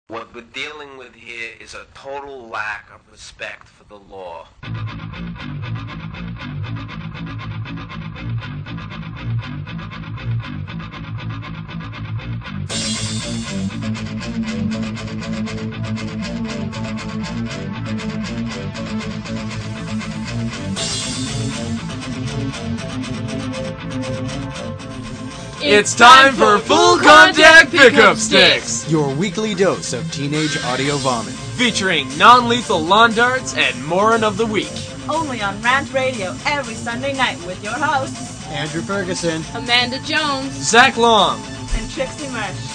What we're dealing with here is a total lack of respect for the law. It's time for Full Contact Pickup Sticks! Your weekly dose of teenage audio vomit. Featuring non-lethal lawn darts and Moron of the Week. Only on Rant Radio every Sunday night with your hosts, Andrew Ferguson, Amanda Jones, Zach Long, and Trixie Marsh.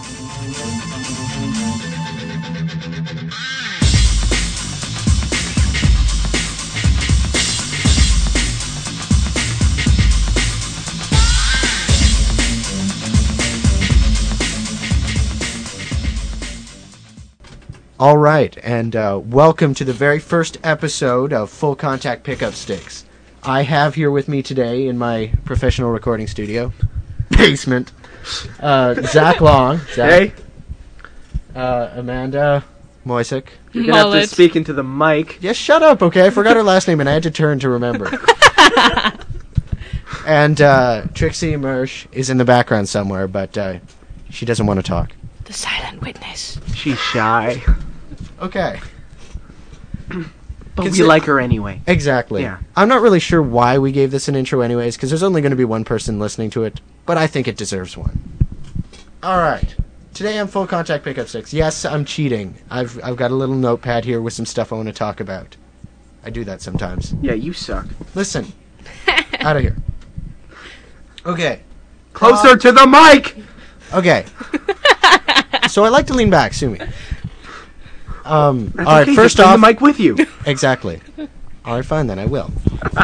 All right, and welcome to the very first episode of Full Contact Pickup Sticks. I have here with me today in my professional recording studio, basement, Zach Long. Zach, Hey. Amanda Moisick. You're going to have to speak into the mic. Yes, shut up, okay? I forgot her last name and I had to turn to remember. And Trixie Marsh is in the background somewhere, but she doesn't want to talk. the silent witness. She's shy. Okay. But we like her anyway. Exactly. Yeah. I'm not really sure why we gave this an intro anyways, because there's only going to be one person listening to it, but I think it deserves one. All right. Today on Full Contact Pickup Sticks. Yes, I'm cheating. I've got a little notepad here with some stuff I want to talk about. I do that sometimes. Yeah, you suck. Listen. Out of here. Okay. Closer to the mic! Okay. So I like to lean back. Sue me. All right, okay, first just bring off... the mic with you. Exactly. All right, fine then, I will.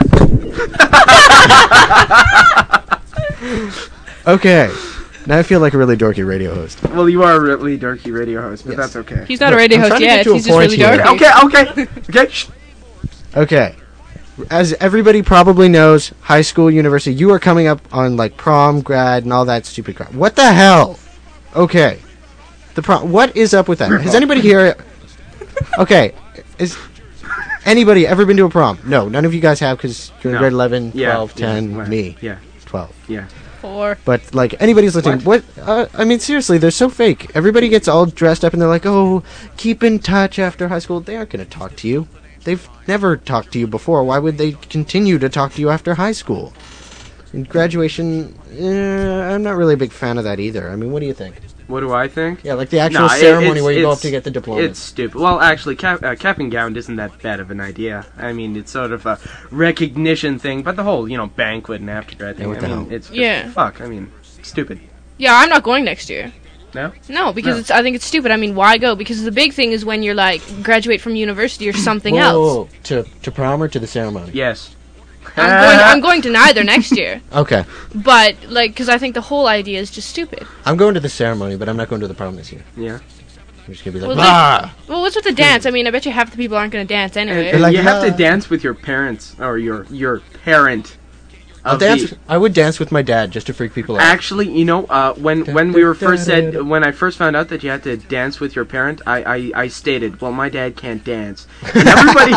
Okay. Now I feel like a really dorky radio host. Well, you are a really dorky radio host, but Yes. that's okay. He's not a radio I'm host trying to yet. get to a He's just point really here. dorky. Okay. Shh. Okay. As everybody probably knows, high school, university, you are coming up on like prom, grad, and all that stupid crap. What the hell? Okay. The prom. What is up with that? Has anybody here... Okay. Is anybody ever been to a prom? No, none of you guys have because you're in No. grade 11, Yeah, 12, 10, yeah, me, Yeah, 12. yeah. 4. But, like, anybody's listening. What? I mean, seriously, they're so fake. Everybody gets all dressed up and they're like, oh, keep in touch after high school. They aren't going to talk to you. They've never talked to you before. Why would they continue to talk to you after high school? And graduation, I'm not really a big fan of that either. I mean, what do you think? What do I think? Yeah, like the actual ceremony where you go up to get the diploma. It's stupid. Well, actually, cap and gown isn't that bad of an idea. I mean, it's sort of a recognition thing, but the whole, banquet and after-grad thing, what the hell? it's just, Yeah. fuck, I mean, stupid. Yeah, I'm not going next year. No? No, because No. I think it's stupid. I mean, why go? Because the big thing is when you're like graduate from university or something Whoa, else. to prom or to the ceremony? Yes. I'm going to neither next year. Okay. But like, because I think the whole idea is just stupid. I'm going to the ceremony, but I'm not going to the prom this year. Yeah. I'm just going to be like, Well, bah! Well, what's with the dance? I mean, I bet you half the people aren't going to dance anyway. And like, you have to "Nah." dance with your parents, or your parent. I'll dance. I would dance with my dad just to freak people out. Actually, when we were when I first found out that you had to dance with your parent, I stated, well, my dad can't dance. And everybody...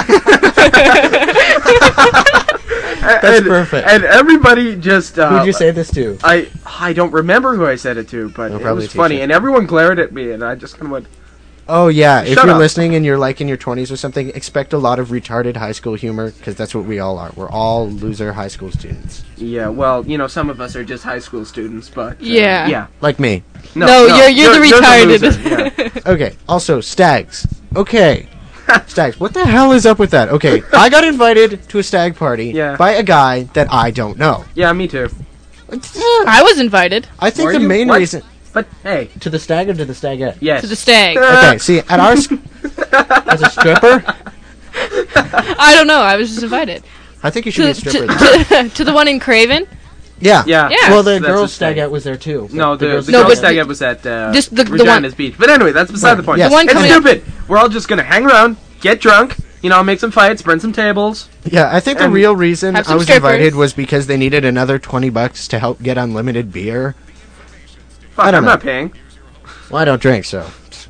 That's perfect. And everybody just... Who'd you say this to? I don't remember who I said it to, but Oh, it probably was a funny. teacher. And everyone glared at me, and I just kind of went... Oh, yeah. If Shut you're up. listening and you're like in your 20s or something, expect a lot of retarded high school humor, because that's what we all are. We're all loser high school students. Yeah, well, some of us are just high school students, but... Yeah. Yeah. Like me. No, you're the retarded. loser, yeah. Okay. Also, stags. Okay. Stags. What the hell is up with that? Okay. I got invited to a stag party Yeah. by a guy that I don't know. Yeah, me too. I was invited I think Were the you? main What? reason... But, hey, To the stag or to the stagette? yes. to the stag. Okay, see, at our... as a stripper, I don't know. I was just invited I think you should be a to, stripper. to the one in Craven. Yeah. Yeah. Yeah. Well, the That's girls' a stag. stagette was there, too. No, the girls' No, girls' but stagette was at just the Regina's one- Beach. But anyway, that's beside the point. Yes. The one It's coming up- stupid. We're all just gonna hang around, get drunk, make some fights, burn some tables. Yeah, I think the And real reason have I some was strippers. invited was because they needed another $20 to help get unlimited beer. Fuck, I don't I'm know. not paying. Well, I don't drink, so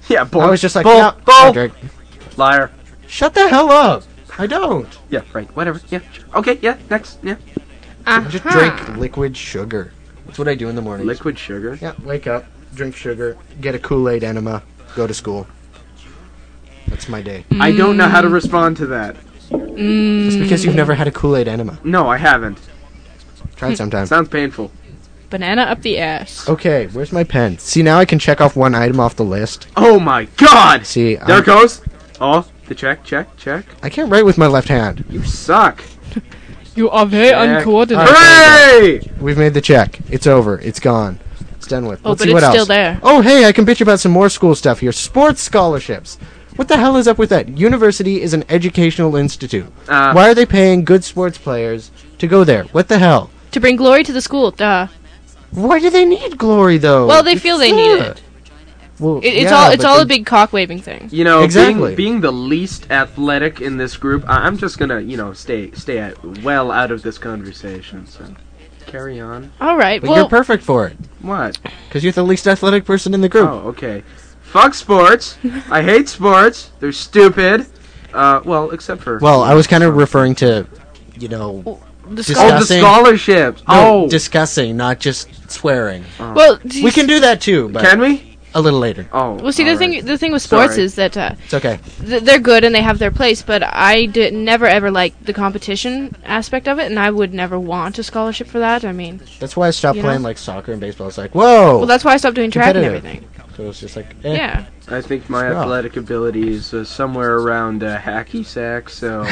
Yeah, bull. I was just like, bull, no, bull. I drink. Liar. Shut the hell up. I don't. Yeah, right. Whatever. Yeah. Sure. Okay. Yeah. Next. Yeah. Just drink liquid sugar. That's what I do in the morning. Liquid sugar. Yeah, wake up, drink sugar, get a Kool-Aid enema, go to school. That's my day. I don't know how to respond to that. It's because you've never had a Kool-Aid enema. No, I haven't. Try it sometime. Sounds painful. Banana up the ass. Okay, where's my pen? See, now I can check off one item off the list. Oh my God! See, There it goes. Oh, the check. I can't write with my left hand. You suck. You are very Check. uncoordinated. Hooray! We've made the check. It's over. It's gone. It's done with. Oh, Let's but see what it's else. still there. Oh, hey, I can bitch about some more school stuff here. Sports scholarships. What the hell is up with that? University is an educational institute. Why are they paying good sports players to go there? What the hell? To bring glory to the school, duh. Why do they need glory, though? Well, they feel they need it. Well, It's yeah, all but a big cock waving thing. You know, Exactly. being the least athletic in this group, I'm just gonna, stay well out of this conversation. So, carry on. All right. But Well, you're perfect for it. What? Because you're the least athletic person in the group. Oh, okay. Fuck sports. I hate sports. They're stupid. Well, except for. Well, I was kind of referring to, you know, the discuss- scholar- the discussing- scholarships. no, Oh, discussing, not just swearing. well, We can do that too, but can we? a little later. Oh. Well, see, all the right. thing with sports Sorry. is that It's okay. they're good and they have their place, but I never ever liked the competition aspect of it, and I would never want a scholarship for that. I mean, That's why I stopped You know? playing like soccer and baseball. It's like, whoa. well, that's why I stopped doing track and Competitive. everything. So it's just like, eh. Yeah. I think my Screw off. athletic ability is somewhere around hacky sack, so.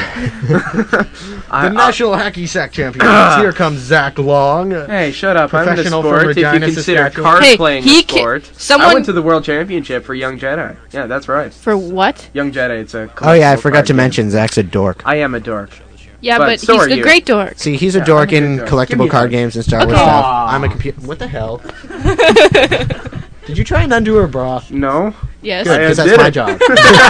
The national hacky sack champions. Here comes Zach Long. Hey, shut up! I'm in a Professional sport. from If you Regina, consider Saskatchewan. card Hey, playing he a sport, I someone- went to the World Championship for Young Jedi. Yeah, that's right. For what? Young Jedi. It's a. Oh yeah, I collectible forgot card to game. mention Zach's a dork. I am a dork. Yeah, But but so he's are the you. great dork. See, he's a Yeah, dork I'm a in good dork. Give me collectible a card hug. games and Star Wars Okay. stuff. Aw. I'm a computer. What the hell? Did you try and undo her bra? No. Yes. Good, I because that's did my it. job.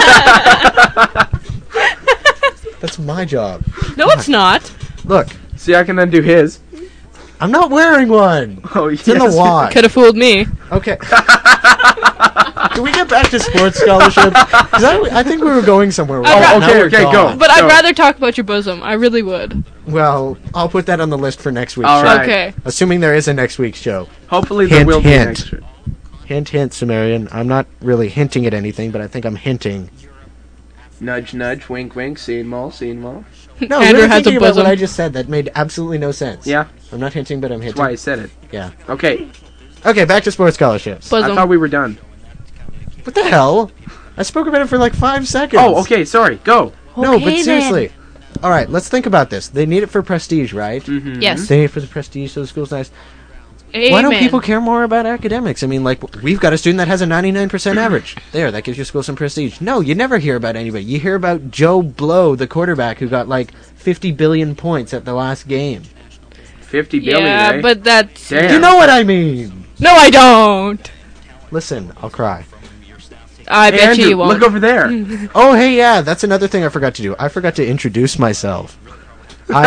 That's my job. No, it's not. Look, See, I can undo his. I'm not wearing one. Oh, It's in the wash. Could have fooled me. Okay. Can we get back to sports scholarships? Because I think we were going somewhere with Oh, that. okay, Now we're okay, go. gone. But I'd So- rather talk about your bosom. I really would. Well, I'll put that on the list for next week's All show. right. Okay. Assuming there is a next week's show. Hopefully there Hint, will be hint. an extra. Hint, hint, Sumerian. I'm not really hinting at anything, but I think I'm hinting. Nudge, nudge, wink, wink, scene mall, scene mall. No, Andrew really has a thinking about bosom. what I just said. That made absolutely no sense. Yeah, I'm not hinting, but I'm that's hinting. why I said it. Yeah. Okay, Okay, back to sports scholarships. I Bosom. thought we were done. What the hell? I spoke about it for like 5 seconds. Oh, okay, sorry, go. No, but Okay, seriously. All right, let's think about this. They need it for prestige, right? Mm-hmm. Yes. They need it for the prestige, so the school's nice. Amen. Why don't people care more about academics? I mean, like, we've got a student that has a 99% average. There, that gives your school some prestige. No, you never hear about anybody. You hear about Joe Blow, the quarterback, who got like 50 billion points at the last game. 50 billion, Yeah, eh? but that's... Damn. You know what I mean. No, I don't. Listen, I'll cry. I bet Andrew, you won't. look over there. Oh, hey, yeah, that's another thing I forgot to do. I forgot to introduce myself. I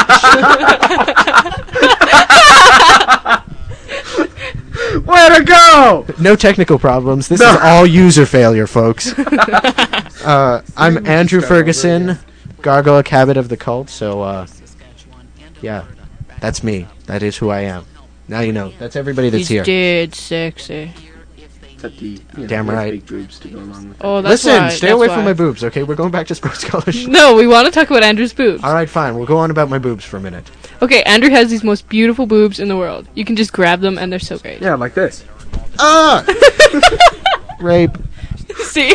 Way to go! am no technical problems. This No. is all user failure, folks. I'm Andrew Ferguson, Gargoyle Cabot of the Cult. So, yeah, that's me. That is who I am. Now you know. That's everybody that's He's here. dead sexy. Except the, Damn he has right. big boobs to go along with it. Oh, that's Listen, why. stay that's away why. from my boobs, okay? We're going back to sports scholarship. No, we want to talk about Andrew's boobs. All right, fine. We'll go on about my boobs for a minute. Okay, Andrew has these most beautiful boobs in the world. You can just grab them, and they're so great. Yeah, like this. Ah! Rape. See?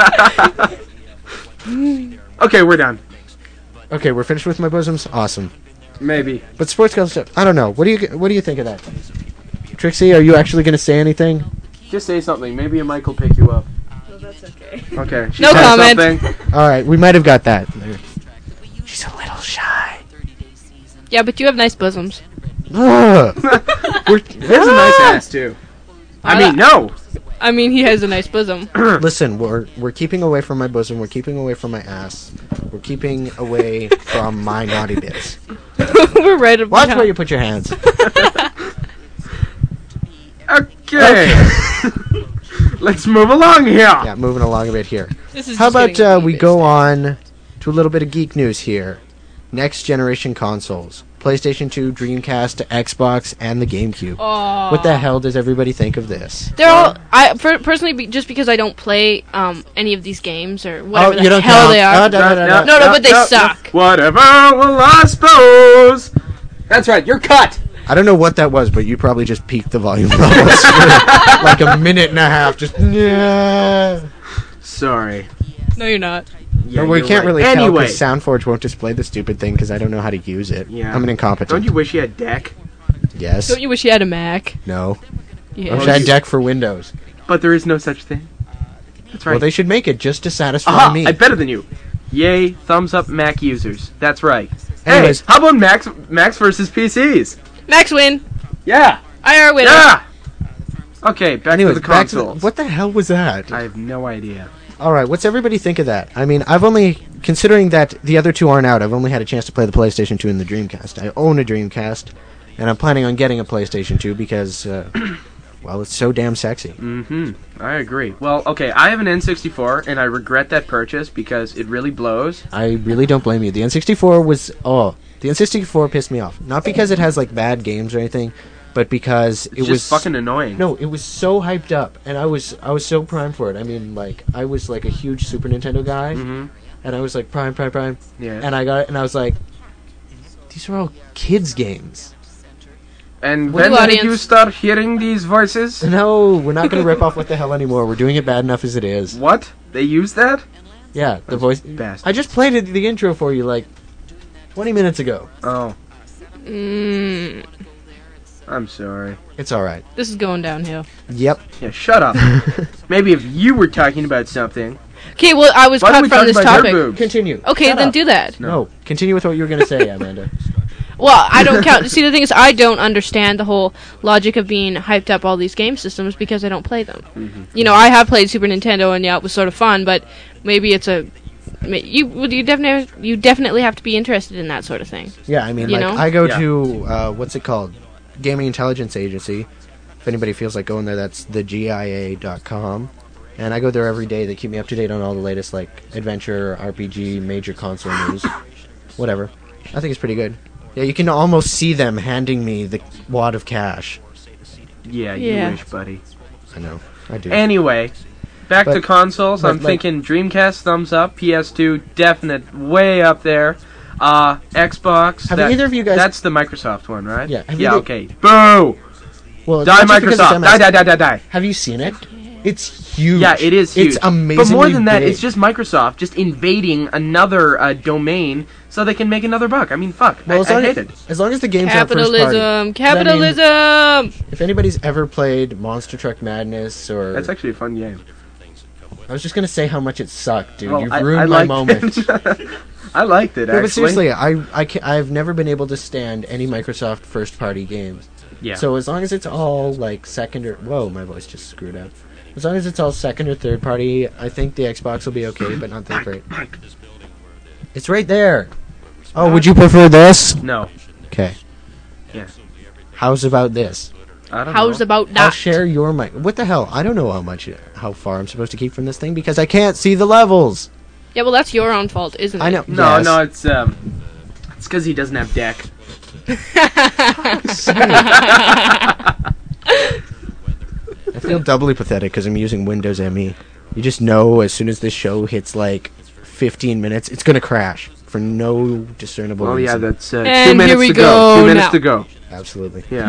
Okay, we're done. Okay, we're finished with my bosoms. Awesome. Maybe. But sports scholarship, I don't know. What do you think of that? Trixie, are you actually going to say anything? Just say something. Maybe a mic will pick you up. Well, that's okay. Okay. She No said comment. something. All right, we might have got that. She's a little shy. Yeah, but you have nice bosoms. Ugh. There's a nice ass, too. I mean, no! I mean, he has a nice bosom. Listen, we're keeping away from my bosom. We're keeping away from my ass. We're keeping away from my naughty bits. We're right about Watch where you put your hands. Okay. Let's move along here. Yeah, moving along a bit here. This is How just about getting we this go thing. on to a little bit of geek news here. Next generation consoles. PlayStation 2, Dreamcast, Xbox, and the GameCube. Aw. What the hell does everybody think of this? They're all. Personally, just because I don't play any of these games or whatever you the don't hell count. they are. No, but they suck. Whatever will I suppose. That's right, you're cut. I don't know what that was, but you probably just peaked the volume levels for like a minute and a half. Just yeah. Sorry. No, you're not. Yeah, But we you're can't right. really tell Anyway. because SoundForge won't display the stupid thing because I don't know how to use it. Yeah. I'm an incompetent. Don't you wish you had deck? Yes. Don't you wish you had a Mac? No. Yeah. I wish I had deck for Windows. But there is no such thing. That's right. Well, they should make it just to satisfy Aha! me. I'm better than you. Yay! Thumbs up, Mac users. That's right. Anyways. Hey, how about Macs versus PCs? Max win. Yeah. IR winner. Yeah. Okay, back Anyways, to the back to consoles. what the hell was that? I have no idea. All right, what's everybody think of that? I mean, I've only, considering that the other two aren't out, I've only had a chance to play the PlayStation 2 and the Dreamcast. I own a Dreamcast, and I'm planning on getting a PlayStation 2 because, well, it's so damn sexy. Mm-hmm. I agree. Well, okay, I have an N64, and I regret that purchase because it really blows. I really don't blame you. The N64 was, the N64 pissed me off. Not because it has, like, bad games or anything, but because It's just fucking annoying. No, it was so hyped up, and I was so primed for it. I mean, like, I was like a huge Super Nintendo guy, Mm-hmm. and I was like prime, Yeah. and I got it, and I was like, these are all kids games. And What when do did audience- you start hearing these voices? No, we're not gonna rip off What the Hell anymore. We're doing it bad enough as it is. What? They use that? Yeah, the voice. Bastard. I just played the intro for you like 20 minutes ago. Oh, Mm, I'm sorry. It's all right. this is going downhill. Yep. Yeah, shut up. Maybe if you were talking about something. Okay, well, I was Why don't cut we from talk this about your topic. boobs? Continue. Okay, Shut then up. do that. No, continue with what you were gonna say, Amanda. Well, I don't count. See, the thing is, I don't understand the whole logic of being hyped up all these game systems because I don't play them. Mm-hmm. You know, I have played Super Nintendo, and yeah, it was sort of fun, but maybe it's a. You definitely have to be interested in that sort of thing. Yeah, I mean, You like know? I go Yeah. to what's it called? Gaming Intelligence Agency. If anybody feels like going there, that's the GIA.com. And I go there every day. They keep me up to date on all the latest, like, adventure, RPG, major console news. Whatever. I think it's pretty good. Yeah, you can almost see them handing me the wad of cash. Yeah, you Yeah. wish, buddy. I know. I do. Anyway, back But- to consoles. but, I'm like- thinking Dreamcast, thumbs up. PS2, definite, way up there. Xbox. Have either of you guys- That's the Microsoft one, right? Yeah, have Yeah. either- Okay. Boo! well, Die not just because it's Microsoft! MS. Die! Have you seen it? It's huge. Yeah, it is huge. It's amazing. But more than that, it's just Microsoft just invading another domain so they can make another buck. I mean, fuck. Well, I hate it. as long as the game's not first party. Capitalism! If anybody's ever played Monster Truck Madness or That's actually a fun game. I was just gonna say how much it sucked, dude. Well, You've I ruined my liked moment. it. I liked it, No, actually. but seriously, I've never been able to stand any Microsoft first-party games. Yeah. So as long as it's all like second or whoa, my voice just screwed up. As long as it's all second or third party, I think the Xbox will be okay, but not that great. It's right there. Oh, would you prefer this? No. Okay. Yeah. How's about this? I don't How's know. about I'll that? share your mic. What the hell? I don't know how far I'm supposed to keep from this thing because I can't see the levels. Yeah, well, that's your own fault, isn't it? I know. No, yes. no, it's because he doesn't have deck. I feel doubly pathetic because I'm using Windows ME. You just know as soon as this show hits like 15 minutes, it's gonna crash for no discernible Oh yeah, reason. that's 2 And minutes here we to go. go 2 minutes now. to go. Absolutely. Yeah.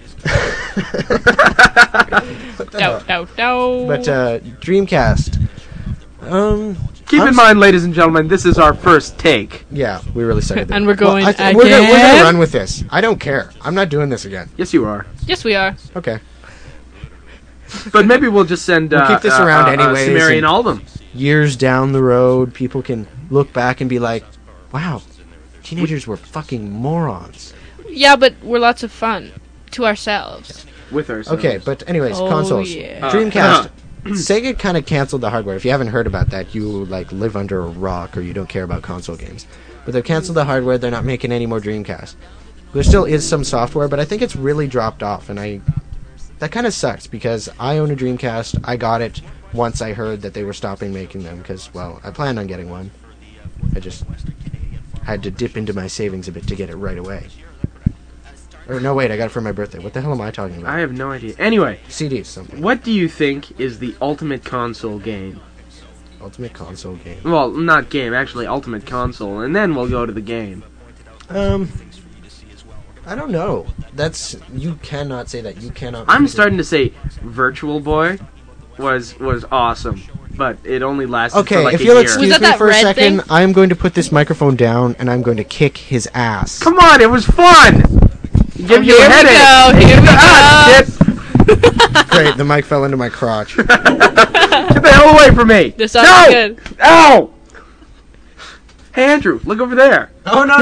But Dreamcast. Keep in mind, ladies and gentlemen, this is our first take. Yeah, we really suck at that. And we're going we're gonna again? run with this. I don't care. I'm not doing this again. Yes, you are. Yes, we are. Okay. But maybe we'll just send We'll keep this around anyways, Sumerian and- album. Years down the road, people can look back and be like, "Wow, teenagers were fucking morons." Yeah, but we're lots of fun to ourselves. With ourselves. Okay, but anyways, Oh, consoles. yeah. Dreamcast. Sega kind of canceled the hardware. If you haven't heard about that, you like live under a rock or you don't care about console games. But they've canceled the hardware. They're not making any more Dreamcast. There still is some software, but I think it's really dropped off. And that kind of sucks because I own a Dreamcast. I got it once I heard that they were stopping making them because, well, I planned on getting one. I just had to dip into my savings a bit to get it right away. Or no, wait, I got it for my birthday. What the hell am I talking about? I have no idea. Anyway, CDs, something. what do you think is the ultimate console game? Ultimate console game. Well, not game, actually ultimate console, and then we'll go to the game. I don't know. You cannot say that. You cannot. I'm starting to say Virtual Boy was awesome, but it only lasted Okay, for like if a you'll year. Was excuse that me that for a red second, thing? I'm going to put this microphone down and I'm going to kick his ass. Come on, it was fun! Give you a Here we headache! go, here we Ah, go. shit. Great, the mic fell into my crotch. Get the hell away from me! This sounds No! good. Ow! Hey Andrew, look over there. Oh, no.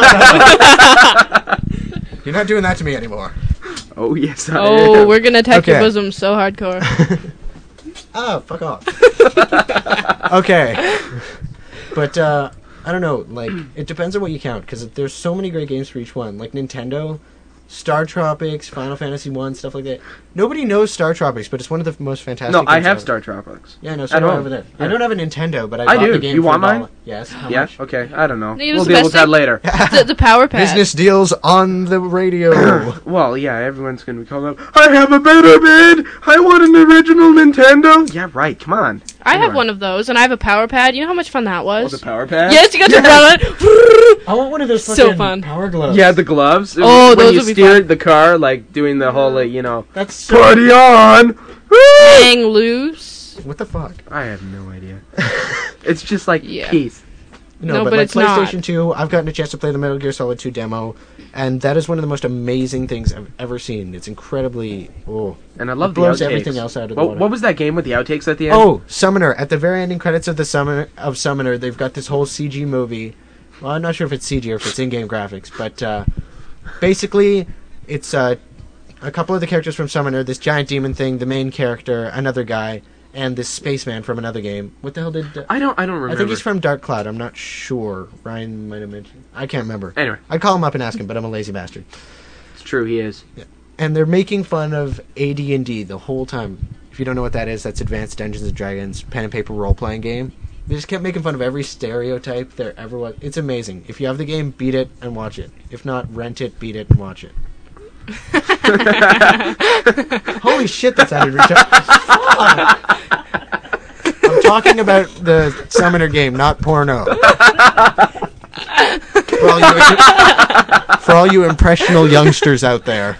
You're not doing that to me anymore. Oh yes, I Oh, am. we're gonna attack your Okay. bosom so hardcore. Oh, fuck off. Okay. But, I don't know, like, it depends on what you count, because there's so many great games for each one. Like Nintendo, Star Tropics, Final Fantasy 1, stuff like that. Nobody knows Star Tropics, but it's one of the most fantastic No, I games have ever. Star Tropics. Yeah, no, so At do I home. over there. Yeah. I don't have a Nintendo, but I I bought do. the game You for want $1. mine? Yes, how Yeah. much? Okay. I don't know. It was We'll the deal best with that thing. later. the power pad. Business deals on the radio. Well, yeah, everyone's gonna be calling up. I have a better bid. I want an original Nintendo. Yeah, right. Come on. I have Anyway. one of those, and I have a power pad. You know how much fun that Oh, was? the power pad. Yes, you got to run it. I want one of those So fucking fun. power gloves. Yeah, the gloves. Oh, when those you would be steered fun. the car, like doing the whole, That's so... party on. Woo! Hang loose. What the fuck? I have no idea. It's just like Yeah. peace. No, No, but but like it's not. PlayStation 2, I've gotten a chance to play the Metal Gear Solid 2 demo, and that is one of the most amazing things I've ever seen. It's incredibly... Oh. And I love It the blows outtakes. everything else out of the What, water. what was that game with the outtakes at the end? Oh, Summoner. At the very ending credits of Summoner, they've got this whole CG movie. Well, I'm not sure if it's CG or if it's in-game graphics, but basically, it's a couple of the characters from Summoner, this giant demon thing, the main character, another guy, and this spaceman from another game. What the hell did... I don't remember. I think he's from Dark Cloud. I'm not sure. Ryan might have mentioned... I can't remember. Anyway, I'd call him up and ask him, but I'm a lazy bastard. it's true. He is. And they're making fun of AD&D the whole time. If you don't know what that is, that's Advanced Dungeons & Dragons pen and paper role-playing game. They just kept making fun of every stereotype there ever was. It's amazing. If you have the game, beat it and watch it. If not, rent it, beat it, and watch it. Holy shit, that sounded retarded. I'm talking about the Summoner game, not porno. For all you impressionable youngsters out there.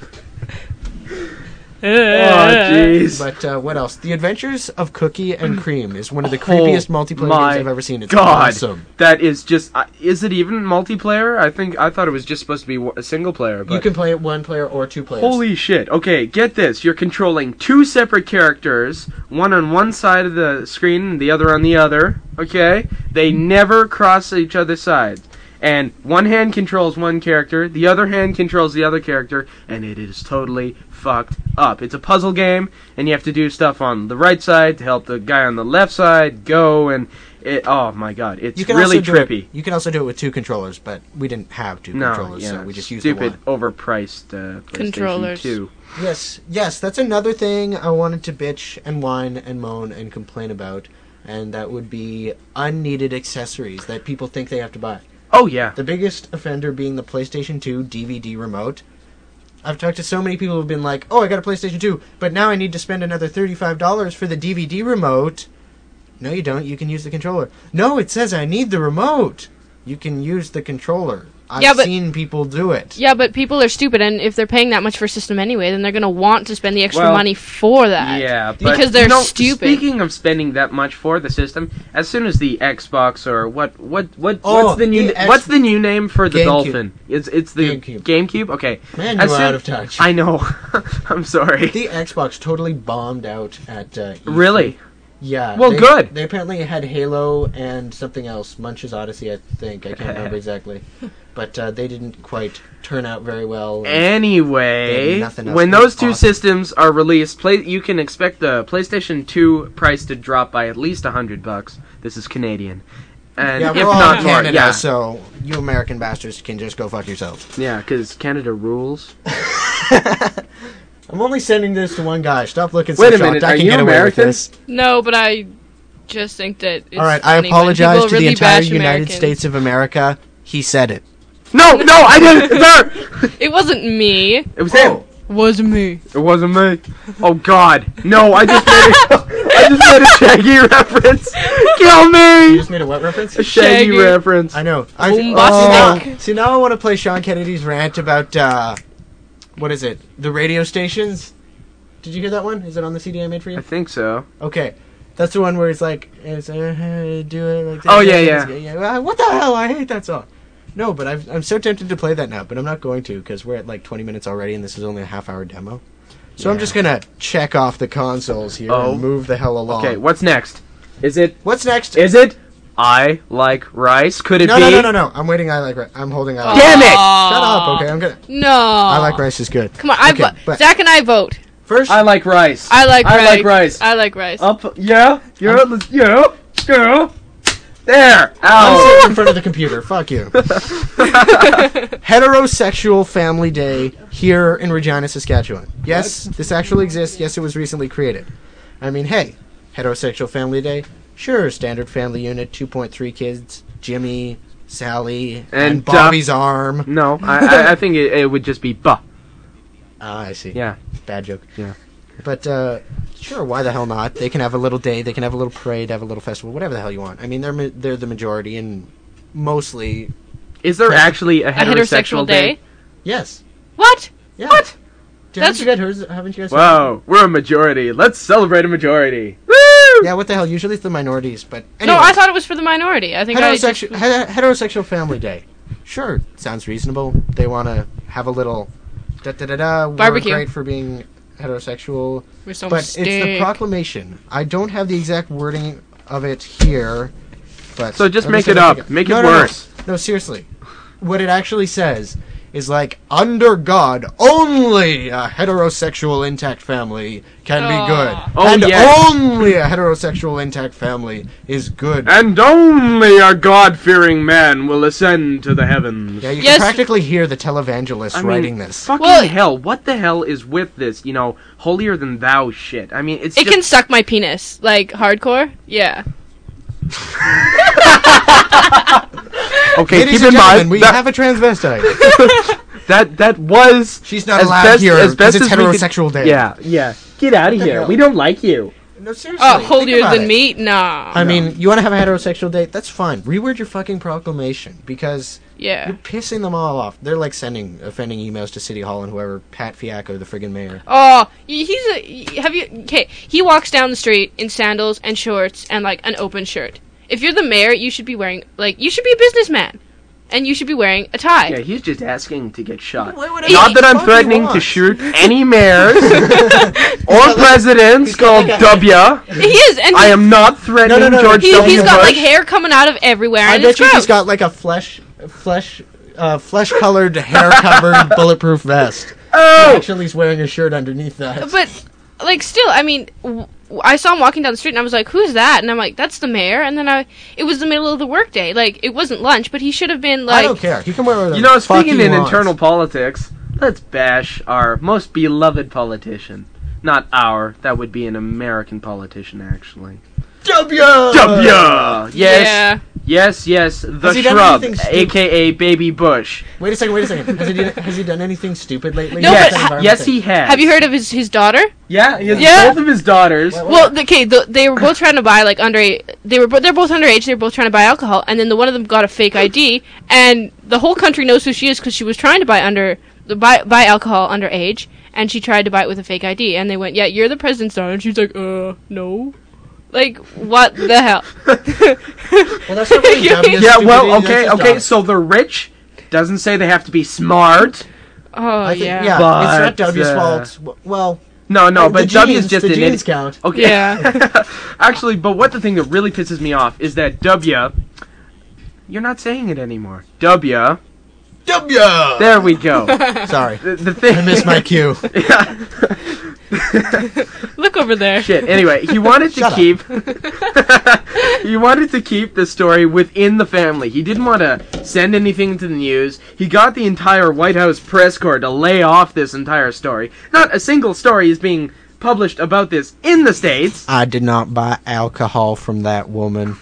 Oh, jeez. But what else? The Adventures of Cookie and Cream is one of the creepiest multiplayer my games I've ever seen. It's God, awesome. that is just. Is it even multiplayer? I thought it was just supposed to be a single player. But You can play it one player or two players. holy shit! Okay, get this. You're controlling two separate characters, one on one side of the screen and the other on the other. Okay, they never cross each other's sides. And one hand controls one character, the other hand controls the other character, and it is totally fucked up. It's a puzzle game, and you have to do stuff on the right side to help the guy on the left side go, and it. Oh my god, it's You can really also trippy. You can also do it with two controllers, but we didn't have two No, controllers, yeah, so we just used the stupid, one. overpriced PlayStation Controllers. 2. Yes, that's another thing I wanted to bitch and whine and moan and complain about, and that would be unneeded accessories that people think they have to buy. Oh yeah, The biggest offender being the PlayStation 2 DVD remote. I've talked to so many people who've been like, oh, I got a PlayStation 2, but now I need to spend another $35 for the DVD remote. No, you don't. You can use the controller. No, it says I need the remote. You can use the controller. Yeah, I've but- seen people do it. Yeah, but people are stupid, and if they're paying that much for a system anyway, then they're going to want to spend the extra Well, money for that. yeah, but, because they're stupid. Speaking of spending that much for the system, as soon as the Xbox or Oh, what's the new name for the GameCube. Dolphin? It's the GameCube. GameCube. Okay, Man, As you are soon- out of touch. I know. I'm sorry. The Xbox totally bombed out at E3. Really? Yeah. Well, good. They apparently had Halo and something else. Munch's Odyssey, I think. I can't remember exactly. But they didn't quite turn out very well. Anyway, nothing else when was those two awesome. systems are released, you can expect the PlayStation 2 price to drop by at least $100. This is Canadian, and Yeah, if we're all not in more, Canada, yeah, so you American bastards can just go fuck yourselves. yeah, because Canada rules. I'm only sending this to one guy. Stop looking so Wait a shocked. minute, I are can you get away with American? this. No, but I just think that it's All right, I funny when apologize people to the really entire bash United Americans. States of America. He said it. No, I didn't. It's her. It wasn't me. It was him. Wasn't me. It wasn't me. Oh God, no! I just made a Shaggy reference. Kill You me. just made a what reference? A Shaggy Shaggy. reference. I know. Bombastic. See, now I want to play Sean Kennedy's rant about, what is it? The radio stations? Did you hear that one? Is it on the CD I made for I you? think so. Okay. That's the one where it's like, do it like this. Oh, yeah. What the hell? I hate that song. No, but I'm so tempted to play that now, but I'm not going to because we're at like 20 minutes already and this is only a half-hour demo. So I'm just going to check off the consoles here and move the hell along. Okay, what's next? Is it? What's next? Is it? I like rice. Could it No, be? no. I'm waiting. I like rice. I'm holding. I like Damn rice. it! Shut up. Okay, I'm gonna. No. I like rice is good. Come on, Okay, but Zach and I vote. first, I like rice. I like rice. like rice. I like rice. Up. Yeah. There. I'm Ow. sitting in front of the computer. Fuck you. Heterosexual Family Day here in Regina, Saskatchewan. Yes, this actually exists. Yes, it was recently created. I mean, hey, Heterosexual Family Day. Sure, standard family unit, 2.3 kids, Jimmy, Sally, and Bobby's arm. No, I think it would just be buh. Ah, I see. Yeah. Bad joke. Yeah. But, sure, why the hell not? They can have a little day, they can have a little parade, have a little festival, whatever the hell you want. I mean, they're the majority, and mostly... Is there actually a heterosexual day? Yes. What? Yeah. What? Haven't you guys heard of Wow, we're a majority. Let's celebrate a majority. Woo! Yeah, what the hell? Usually it's the minorities, but No, anyway. I thought it was for the minority. I think Heterosexual Family Day. Sure, sounds reasonable. They want to have a little da-da-da-da. Barbecue. We're great for being heterosexual. With some But it's the steak. proclamation. I don't have the exact wording of it here, but... So just let me make see it if I up. can- Make it No, worse. No, seriously. What it actually says is like, under God, only a heterosexual intact family can be good. Oh, and yes. only a heterosexual intact family is good. And only a God-fearing man will ascend to the heavens. Yeah, you Yes. can practically hear the televangelist writing this. Fucking Well- hell, what the hell is with this, holier than thou shit? I mean, it's It just... can suck my penis. Like, hardcore? Yeah. Okay, Ladies keep and in gentlemen, mind we that, have a transvestite. that was... She's not as allowed best- here as best because it's as we could- heterosexual day. Yeah. Get out of the here. hell? We don't like you. No, seriously. Oh, think holier about than it. me? Nah. I mean, you want to have a heterosexual date? That's fine. Reword your fucking proclamation because Yeah. you're pissing them all off. They're like sending offending emails to City Hall and whoever, Pat Fiacco, the friggin' mayor. Oh, okay, he walks down the street in sandals and shorts and, like, an open shirt. If you're the mayor, you should be wearing, you should be a businessman. And you should be wearing a tie. Yeah, he's just asking to get shot. What Not that I'm fuck threatening he to wants? shoot any mayors or presidents called W. He is, and I am not threatening No. George he's W. got, Bush. like, hair coming out of everywhere, I and bet it's you gross. he's got like a flesh-colored, hair-covered, bulletproof vest. Oh! Actually, he's wearing a shirt underneath that. But, like, still, I mean, I saw him walking down the street, and I was like, who's that? And I'm like, that's the mayor. And then it was the middle of the workday. Like, it wasn't lunch, but he should have been, like... I don't care. He can wear whatever the fuck Speaking he in wants. internal politics, let's bash our most beloved politician. Not our. That would be an American politician, actually. W! W! Yes. Yeah. Yes, the Has he done shrub, anything stupid? a.k.a. Baby Bush. Wait a second. Has he done anything stupid lately? No, Yes, but that environment Yes, thing. he has. Have you heard of his daughter? Yeah, he has Yeah. both of his daughters. Well, okay, they were both trying to buy, like, they're both underage, they were both trying to buy alcohol, and then one of them got a fake ID, and the whole country knows who she is because she was trying to buy alcohol underage, and she tried to buy it with a fake ID, and they went, yeah, you're the president's daughter, and she's like, no. Like, what the hell? Well, that's not really W's Yeah, well, stupidity, that's his okay, daughter. so the rich doesn't say they have to be smart. Oh, I think, yeah. yeah, But, it's not W's fault. Well, No, the but W is genes- just the an genes idiot. count. Okay. Yeah. Actually, but what the thing that really pisses me off is that W, you're not saying it anymore. W. There we go. Sorry, The thing. I missed my cue. Yeah. Look over there. Shit. Anyway, he wanted to Shut up. keep. He wanted to keep the story within the family. He didn't want to send anything to the news. He got the entire White House press corps to lay off this entire story. Not a single story is being published about this in the States. I did not buy alcohol from that woman.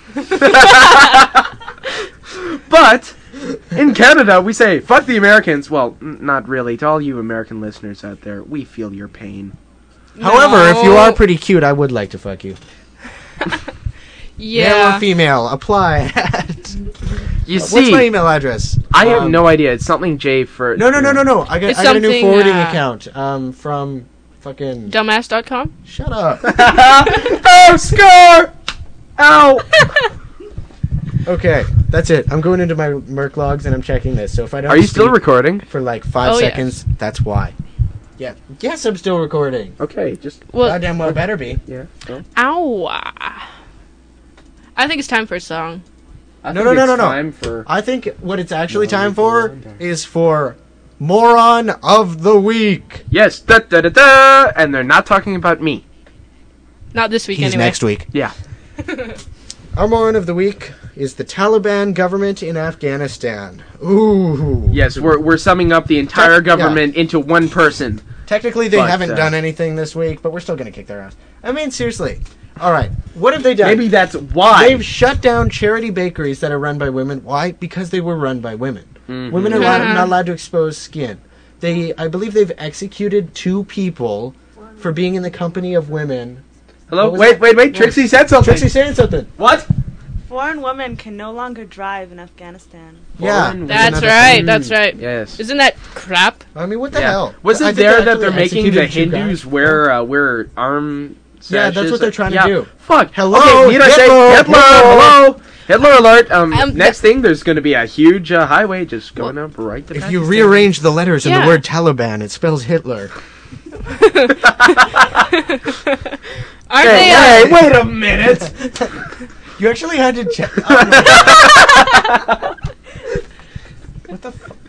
But in Canada, we say, fuck the Americans. Well, not really. To all you American listeners out there, we feel your pain. However, if you are pretty cute, I would like to fuck you. Male or Yeah. female, apply at... You What's my see, email address? I have no idea. It's something J for... No. I got a new something, forwarding uh, account from fucking... Dumbass.com? Shut up. Oh, score! Ow! Okay, that's it. I'm going into my Merc logs and I'm checking this. So if I don't Are you still speak recording? for like 5 Oh, yes. seconds, that's why. Yeah. Yes, I'm still recording. Okay, just... Well, Goddamn well better be. Yeah. So. ow. I think it's time for a song. No. Time for... I think what it's actually time for is for Moron of the Week. Yes, da-da-da-da! And they're not talking about me. Not this week, He's anyway. next week. Yeah. Our Moron of the Week is the Taliban government in Afghanistan. Ooh. Yes, we're summing up the entire Yeah. government into one person. Technically, they But, haven't done anything this week, but we're still going to kick their ass. I mean, seriously. All right. What have they done? Maybe that's why. They've shut down charity bakeries that are run by women. Why? Because they were run by women. Mm-hmm. Women are not allowed to expose skin. I believe they've executed 2 people for being in the company of women. Hello? What was Wait. that? Trixie said something. Trixie saying something. What? Foreign women can no longer drive in Afghanistan. Yeah. Foreign That's another right, thing. that's right. Yes. Isn't that crap? I mean, what the Yeah. hell? Was I it think there they that they're actually making the executed 2 Hindus guys. wear arm sashes? Yeah, that's what they're trying to Yeah. do. Fuck. Hello, Okay, need I say Hitler, Hitler? Hitler. Hello? Hitler alert. Um, Next thing, there's going to be a huge highway just going up right to If you Pakistan. rearrange the letters in the Yeah. word Taliban, it spells Hitler. Aren't Hey, they? hey, wait a minute. You actually had to check. What the fuck?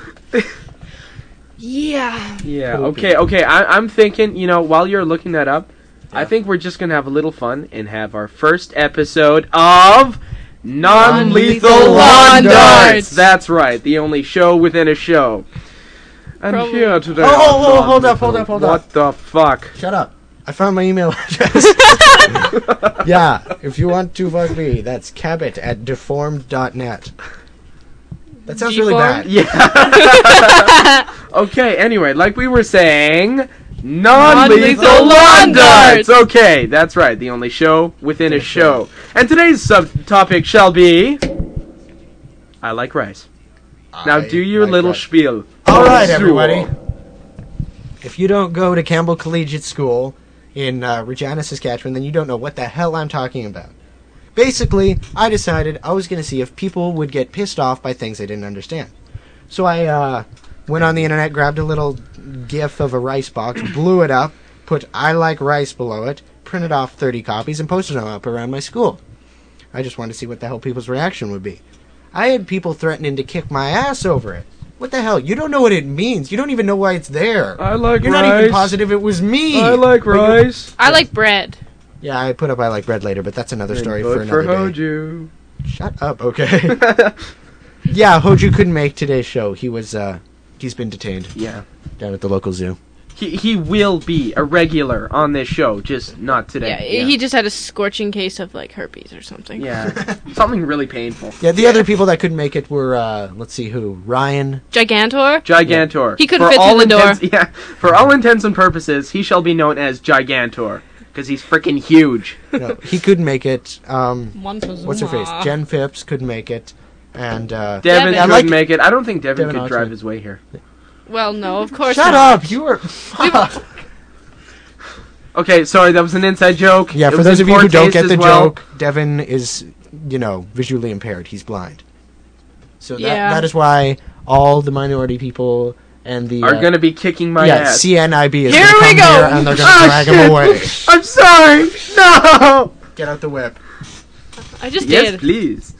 Yeah. Yeah, okay. I'm thinking, while you're looking that up, I think we're just going to have a little fun and have our first episode of Non-Lethal Non-Lethal Lawn Lawn Darts. Darts. That's right, the only show within a show. And Probably. here today. Oh, on hold up, Non-Lethal- hold up. What the fuck? Shut up. I found my email address. Yeah, if you want to fuck me, that's cabot@deformed.net. That sounds really Deformed? bad. Yeah. Okay, anyway, like we were saying, Non-Lethal Non-Lethal Lawn Lawn Darts! Darts! Okay, that's right, the only show within a show. And today's subtopic shall be... I like rice. Now do your little spiel. All right, Sure. everybody. If you don't go to Campbell Collegiate School in Regina, Saskatchewan, then you don't know what the hell I'm talking about. Basically, I decided I was going to see if people would get pissed off by things they didn't understand. So I went on the internet, grabbed a little GIF of a rice box, blew it up, put "I like rice" below it, printed off 30 copies, and posted them up around my school. I just wanted to see what the hell people's reaction would be. I had people threatening to kick my ass over it. What the hell? You don't know what it means. You don't even know why it's there. I like You're rice. not even positive it was me. I like But you- rice. I like bread. Yeah, I put up "I like bread" later, but that's another story for Vote for another day. Hoju. Shut up, okay? Yeah, Hoju couldn't make today's show. He's been detained Yeah. down at the local zoo. He will be a regular on this show, just not today. Yeah, he just had a scorching case of like herpes or something. Yeah. Something really painful. Yeah, the other people that couldn't make it were, let's see who, Ryan. Gigantor? Gigantor. He couldn't For fit all through the door. intents- Yeah, for all intents and purposes, he shall be known as Gigantor because he's freaking huge. No, he couldn't make it. Montezuma. What's her face? Jen Phipps couldn't make it. And, Devin Devin. couldn't Like- make it. I don't think Devin Devin could drive Oxley. his way here. Well, no, of course shut not. up! You were. Fuck. Okay, sorry, that was an inside joke. Yeah, It for was those in of you poor who don't taste get as the well. joke, Devin is, visually impaired. He's blind. So Yeah. that is why all the minority people and the Are going to be kicking my yeah, ass. CNIB is Here going to we come go! here and they're going to Oh, drag him shit. away. I'm sorry! No! Get out the whip. I just Yes, did. please.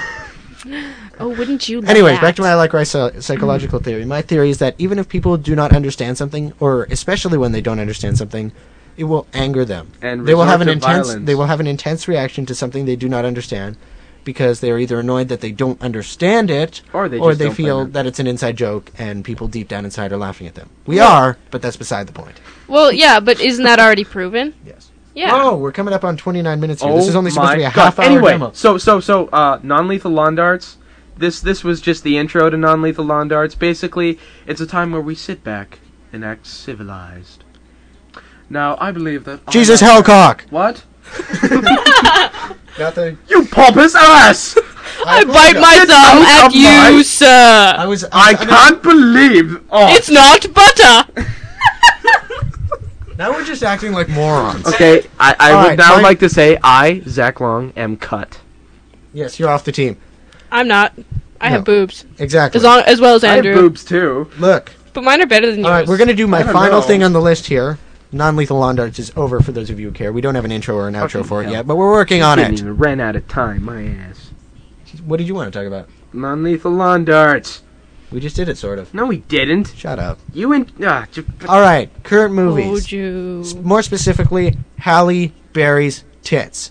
Oh, wouldn't you love Anyways, that? back to my I like rice psychological theory. My theory is that even if people do not understand something, or especially when they don't understand something, it will anger them. And They will have an resort to intense. violence. They will have an intense reaction to something they do not understand, because they are either annoyed that they don't understand it, Or they just don't feel find it. that it's an inside joke and people deep down inside are laughing at them. We are, but that's beside the point. Well, yeah, but isn't that already proven? Yes. Yeah. Oh, we're coming up on 29 minutes here. Oh This is only supposed to be a my God. half-hour Anyway, demo. so non-lethal lawn darts. This was just the intro to non-lethal lawn darts. Basically, it's a time where we sit back and act civilized. Now, I believe that Jesus Hellcock! What? Nothing. You pompous ass! I bite my Get thumb out at of my- you, sir. I can't believe. Oh. It's not butter. Now we're just acting like morons. Okay, I All would right, now fine. like to say I, Zach Long, am cut. Yes, you're off the team. I'm not. I have No. boobs. Exactly. As well as I have Andrew. boobs too. Look. But mine are better than yours. All right, we're going to do my I don't final know. thing on the list here. Non-lethal lawn darts is over for those of you who care. We don't have an intro or an outro Fucking for it hell. yet, but we're working on Didn't it. even ran out of time, my ass. What did you want to talk about? Non-lethal lawn darts. We just did it, sort of. No, we didn't. Shut up. You and All right, current Told movies. you. More specifically, Halle Berry's tits.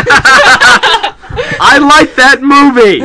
I like that movie.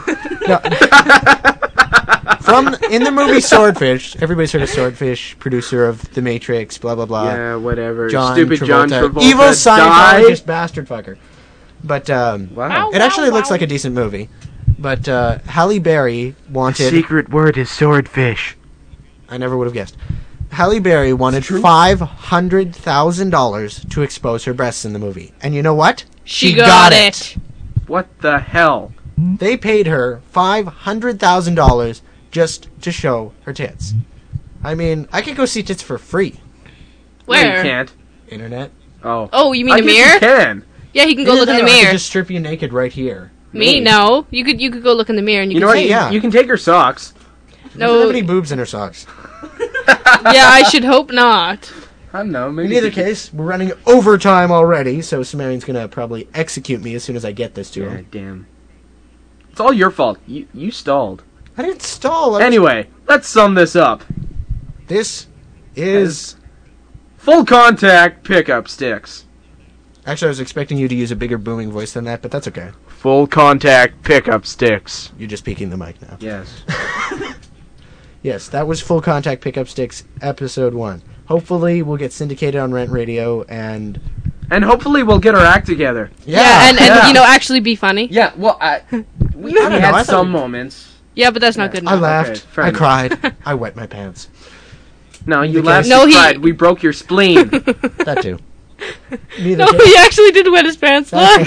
In the movie Swordfish, everybody's heard of Swordfish, producer of The Matrix, blah blah blah. Yeah, whatever. John Stupid John Travolta. evil died. Scientologist bastard fucker. But Wow. it actually looks like a decent movie. But Halle Berry wanted. Secret word is swordfish. I never would have guessed. Halle Berry wanted $500,000 to expose her breasts in the movie, and you know what? She got it. What the hell? They paid her $500,000 just to show her tits. I mean, I could go see tits for free. No, you Where? can't. Internet. Oh. Oh, you mean I the guess mirror? You can. Yeah, he can go Either look in that the or I could mirror. just strip you naked right here. Me? No. You could go look in the mirror and you, You know can what? see. Yeah. You can take her socks. She doesn't have No. any boobs in her socks. Yeah, I should hope not. I don't know. Maybe In either case, we're running overtime already, so Sumerian's gonna probably execute me as soon as I get this to him. God damn. It's all your fault. You stalled. I didn't stall. I was- Anyway, let's sum this up. This is... Full contact pickup sticks. Actually, I was expecting you to use a bigger booming voice than that, but that's okay. Full contact pickup sticks. You're just peeking the mic now. Yes. Yes, that was Full Contact Pickup Sticks, Episode 1. Hopefully, we'll get syndicated on Rent Radio, and... And hopefully we'll get our act together. Yeah, and Yeah. you know, actually be funny. Yeah, well, we don't know, I had thought some we- moments. Yeah, but that's not good I enough. laughed, fair I enough. cried, I wet my pants. No, you Because- laughed, No, you he- cried. We broke your spleen. That too. Neither No, case. he actually did wet his pants. Look.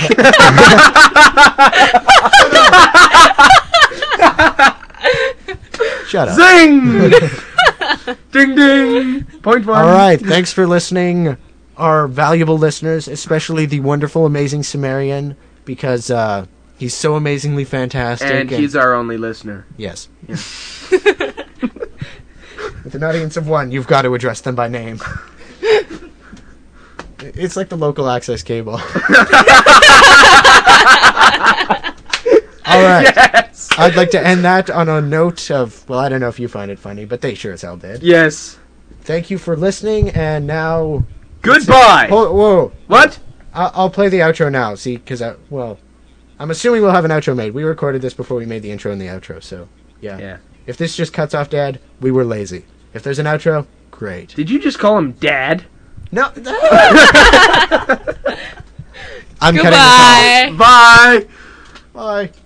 Shut up. Zing! Ding ding! Point one. All right, thanks for listening, our valuable listeners, especially the wonderful, amazing Sumerian, because he's so amazingly fantastic. And he's our only listener. Yes. With an audience of one, you've got to address them by name. It's like the local access cable. All right. Yes! I'd like to end that on a note of, well, I don't know if you find it funny, but they sure as hell did. Yes. Thank you for listening, and now... Goodbye! Whoa. What? I'll play the outro now, see, because, I'm assuming we'll have an outro made. We recorded this before we made the intro and the outro, so, yeah. Yeah. If this just cuts off Dad, we were lazy. If there's an outro, great. Did you just call him Dad? No. I'm cutting this off. Goodbye. Bye! Bye.